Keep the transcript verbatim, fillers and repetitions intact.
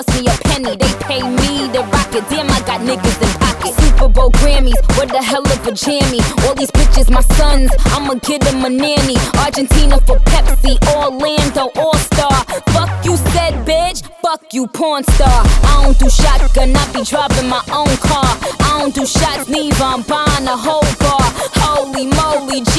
me a penny, they pay me to rock it. Damn, I got niggas in pocket. Super Bowl Grammys, what the hell of a jammy. All these bitches my sons, I'ma get them a nanny. Argentina for Pepsi, Orlando All-Star. Fuck you said, bitch, fuck you porn star. I don't do shotgun, I be driving my own car. I don't do shots neither, I'm buying a whole bar. Holy moly,